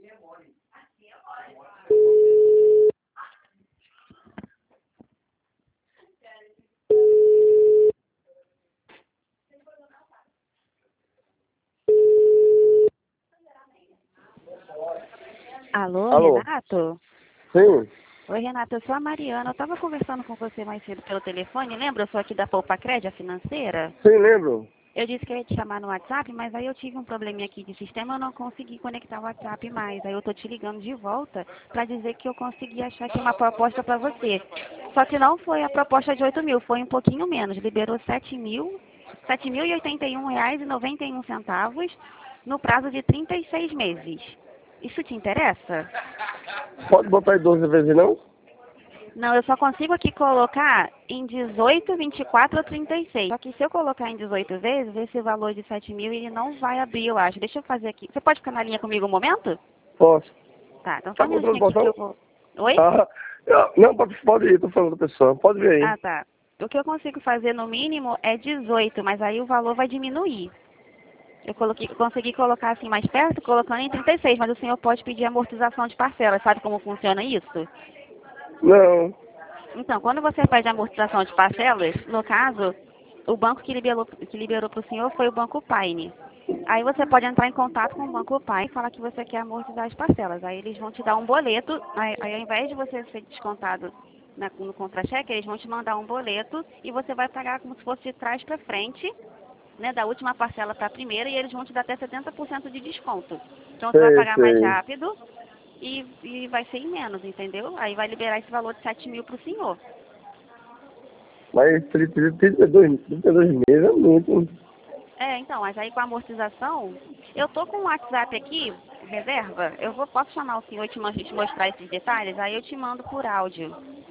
Alô, Alô? Renato? Sim, Oi, Renato, eu sou a Mariana. Eu estava conversando com você mais cedo pelo telefone, lembra? Eu sou aqui da Poupa Crédito, a financeira. sim, lembro. Eu disse que eu ia te chamar no WhatsApp, mas aí eu tive um probleminha aqui de sistema, eu não consegui conectar o WhatsApp mais. Aí eu tô te ligando de volta para dizer que eu consegui achar aqui uma proposta para você. Só que não foi a proposta de 8.000, foi um pouquinho menos. Liberou 7.081 reais e 91 centavos no prazo de 36 meses. Isso te interessa? Pode botar aí 12 vezes, não? Não, eu só consigo aqui colocar em 18, 24 ou 36. Só que se eu colocar em 18 vezes, esse valor de 7.000 ele não vai abrir, eu acho. Deixa eu fazer aqui. Você pode ficar na linha comigo um momento? Posso. Tá, então só Tá um contando o minutinho aqui que portão? eu vou... Oi? Ah, não, pode ir, tô falando da pessoa. Pode ver aí. Ah, tá. O que eu consigo fazer no mínimo é 18, mas aí o valor vai diminuir. Eu consegui colocar assim mais perto, colocando em 36, mas o senhor pode pedir amortização de parcelas. Sabe como funciona isso? Não. Então, quando você faz a amortização de parcelas, no caso, o banco que liberou para o senhor foi o Banco Paine. Aí você pode entrar em contato com o Banco Paine e falar que você quer amortizar as parcelas. Aí eles vão te dar um boleto, aí ao invés de você ser descontado no contra-cheque, eles vão te mandar um boleto e você vai pagar como se fosse de trás para frente, né, da última parcela para a primeira, e eles vão te dar até 70% de desconto. Então você vai Sei, pagar mais sei. rápido e vai ser em menos, entendeu? Aí vai liberar esse valor de 7.000 para o senhor. Mas 32 meses é muito. É, então, mas aí com a amortização, eu tô com o WhatsApp aqui, reserva, posso chamar o senhor e te mostrar esses detalhes, aí eu te mando por áudio.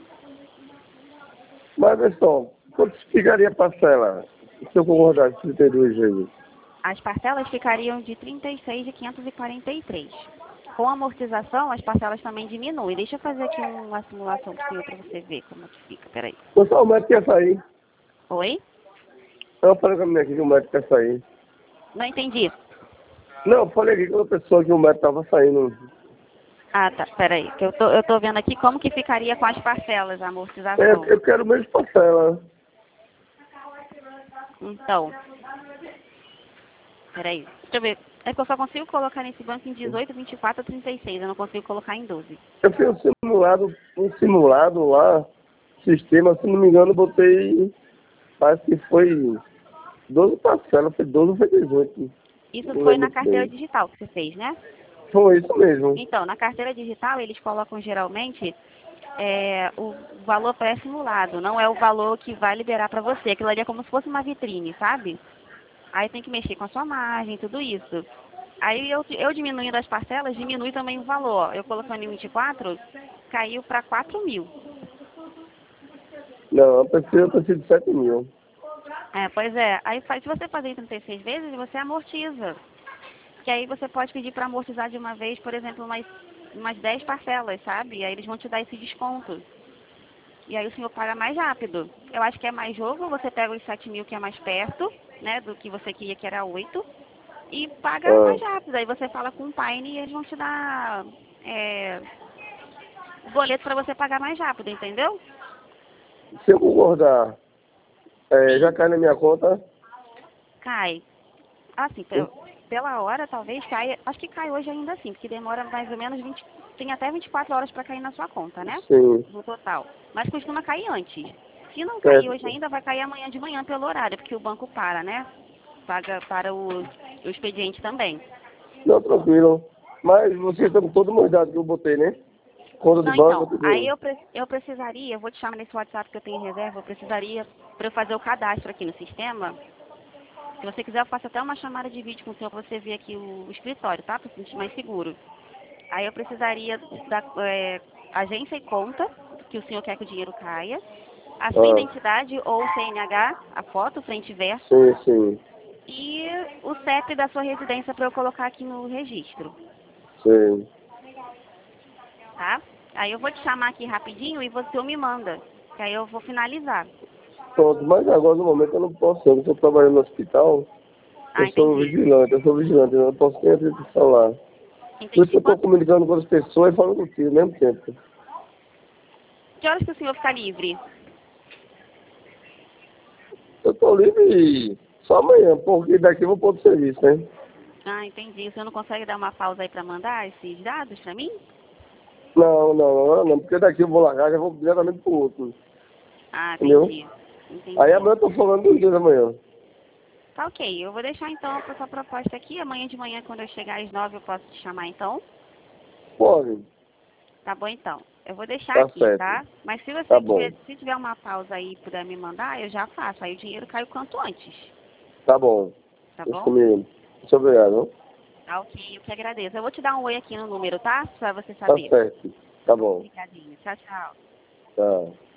Mas, pessoal, quanto ficaria a parcela se eu concordar com 32 vezes? As parcelas ficariam de 36.543. Com a amortização, as parcelas também diminuem. Deixa eu fazer aqui uma simulação pro senhor para você ver como que fica, peraí. Pessoal, o médico quer sair. Oi? Eu falei com a menina aqui que o médico quer sair. Não entendi. Não, eu falei aqui com a pessoa que o médico tava saindo. Ah, tá, peraí, que eu tô vendo aqui como que ficaria com as parcelas, a É, amortização. eu quero mesmo parcela. Então, peraí, deixa eu ver. É que eu só consigo colocar nesse banco em 18, 24 ou 36. Eu não consigo colocar em 12. Eu fiz um simulado lá, sistema, se não me engano, eu botei, parece que foi 12 parcelas, foi 12 ou foi 18. Isso Não foi lembro na muito carteira bem. digital que você fez, né? Foi isso mesmo. Então, na carteira digital, eles colocam geralmente o valor pré-simulado. Não é o valor que vai liberar para você. Aquilo ali é como se fosse uma vitrine, sabe? Aí tem que mexer com a sua margem, tudo isso. Aí eu diminuindo as parcelas, diminui também o valor. Eu colocando em 24, caiu para 4.000. Não, eu preciso de 7 mil. É, pois é. Aí se você fazer em 36 vezes, você amortiza. Que aí você pode pedir para amortizar de uma vez, por exemplo, umas 10 parcelas, sabe? E aí eles vão te dar esse desconto. E aí o senhor paga mais rápido. Eu acho que é mais jogo, você pega os 7.000 que é mais perto, né, do que você queria que era 8, e paga Ah, mais rápido. Aí você fala com o Paine e eles vão te dar boleto para você pagar mais rápido, entendeu? se eu concordar, já Sim, cai na minha conta. cai. Assim, pela hora talvez caia, acho que cai hoje ainda assim, porque demora mais ou menos 20, tem até 24 horas para cair na sua conta, né? Sim, No total. Mas costuma cair antes. Se não cair hoje certo. ainda, vai cair amanhã de manhã pelo horário, porque o banco para, né? Paga para o expediente também. Não, tranquilo. Mas vocês estão com todos os meus dados que eu botei, né? Conta do Não, banco, então, aí tudo. eu precisaria, eu vou te chamar nesse WhatsApp que eu tenho em reserva, eu precisaria, para eu fazer o cadastro aqui no sistema, se você quiser eu faço até uma chamada de vídeo com o senhor para você ver aqui o escritório, tá? Para se sentir mais seguro. Aí eu precisaria da agência e conta, que o senhor quer que o dinheiro caia, a sua Ah, identidade ou CNH, a foto, frente e verso, sim, sim, e o CEP da sua residência para eu colocar aqui no registro, sim. tá? Aí eu vou te chamar aqui rapidinho e você me manda, que aí eu vou finalizar. Pronto, mas agora no momento eu não posso, eu estou trabalhando no hospital, Ah, entendi. eu sou vigilante, eu não posso ter acesso ao celular. Por isso que eu estou Quanto- comunicando com as pessoas e falando contigo ao mesmo tempo. Que horas que o senhor fica livre? Eu estou livre só amanhã, porque daqui eu vou pôr do serviço, né? Ah, entendi. O senhor não consegue dar uma pausa aí para mandar esses dados para mim? Não, porque daqui eu vou largar, já vou diretamente pro outro, Ah, entendeu? entendi. Aí Entendi. amanhã eu tô falando dos dias da manhã. Tá ok. Eu vou deixar então essa proposta aqui. Amanhã de manhã, quando eu chegar às 9, eu posso te chamar então? Pode, Tá bom então. Eu vou deixar tá aqui, certo, tá? Mas se tá você bom, tiver, se tiver uma pausa aí e puder me mandar, eu já faço. Aí o dinheiro cai o quanto antes. tá bom. Tá Isso bom? comigo. Muito obrigado. Tá ok. Eu que agradeço. Eu vou te dar um oi aqui no número, tá? Pra você Tá saber. certo, tá bom, Obrigadinho. Tchau, tchau. tá.